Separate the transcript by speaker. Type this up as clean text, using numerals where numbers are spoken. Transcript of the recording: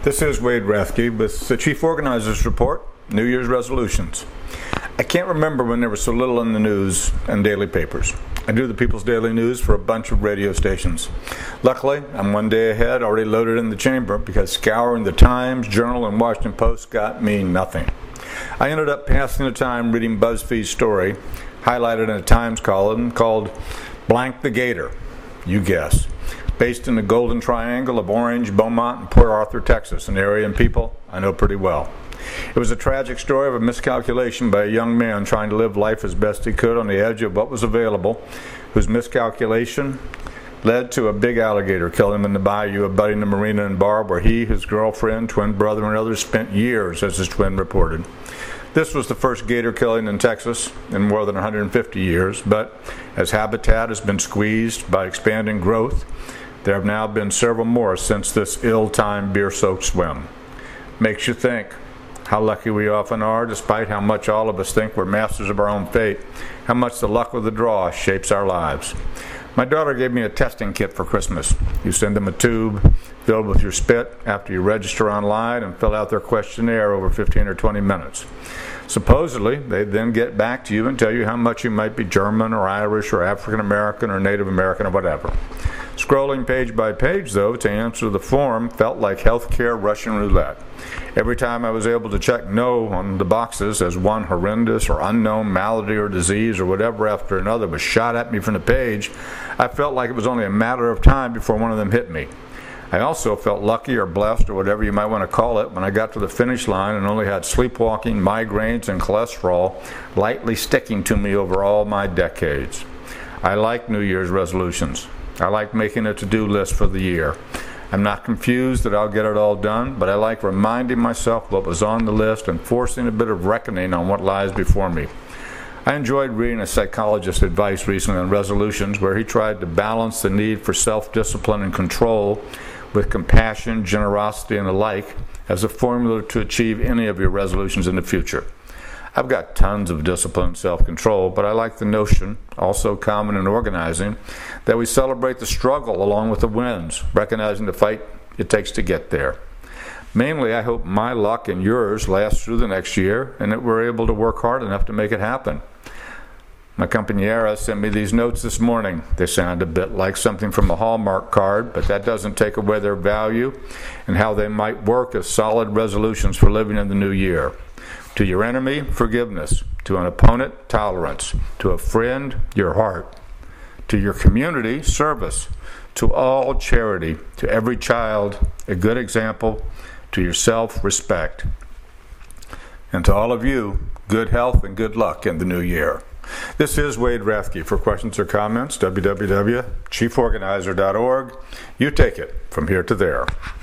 Speaker 1: This is Wade Rathke with the Chief Organizer's Report, New Year's Resolutions. I can't remember when there was so little in the news and daily papers. I do the People's Daily News for a bunch of radio stations. Luckily, I'm one day ahead, already loaded in the chamber, because scouring the Times, Journal, and Washington Post got me nothing. I ended up passing the time reading BuzzFeed's story, highlighted in a Times column called Blank the Gator. You guess. Based in the Golden Triangle of Orange, Beaumont, and Port Arthur, Texas, an area and people I know pretty well. It was a tragic story of a miscalculation by a young man trying to live life as best he could on the edge of what was available, whose miscalculation led to a big alligator killing him in the bayou abutting the marina and bar where he, his girlfriend, twin brother, and others spent years, as his twin reported. This was the first gator killing in Texas in more than 150 years, but as habitat has been squeezed by expanding growth, there have now been several more since this ill-timed beer-soaked swim. Makes you think how lucky we often are, despite how much all of us think we're masters of our own fate, how much the luck of the draw shapes our lives. My daughter gave me a testing kit for Christmas. You send them a tube filled with your spit after you register online and fill out their questionnaire over 15 or 20 minutes. Supposedly, they then get back to you and tell you how much you might be German or Irish or African American or Native American or whatever. Scrolling page by page, though, to answer the form felt like healthcare Russian roulette. Every time I was able to check no on the boxes as one horrendous or unknown malady or disease or whatever after another was shot at me from the page, I felt like it was only a matter of time before one of them hit me. I also felt lucky or blessed or whatever you might want to call it when I got to the finish line and only had sleepwalking, migraines, and cholesterol lightly sticking to me over all my decades. I like New Year's resolutions. I like making a to-do list for the year. I'm not confused that I'll get it all done, but I like reminding myself what was on the list and forcing a bit of reckoning on what lies before me. I enjoyed reading a psychologist's advice recently on resolutions where he tried to balance the need for self-discipline and control with compassion, generosity, and the like as a formula to achieve any of your resolutions in the future. I've got tons of discipline and self-control, but I like the notion, also common in organizing, that we celebrate the struggle along with the wins, recognizing the fight it takes to get there. Mainly, I hope my luck and yours lasts through the next year and that we're able to work hard enough to make it happen. My companiera sent me these notes this morning. They sound a bit like something from a Hallmark card, but that doesn't take away their value and how they might work as solid resolutions for living in the new year. To your enemy, forgiveness. To an opponent, tolerance. To a friend, your heart. To your community, service. To all, charity. To every child, a good example. To yourself, respect. And to all of you, good health and good luck in the new year. This is Wade Rathke. For questions or comments, www.chieforganizer.org. You take it from here to there.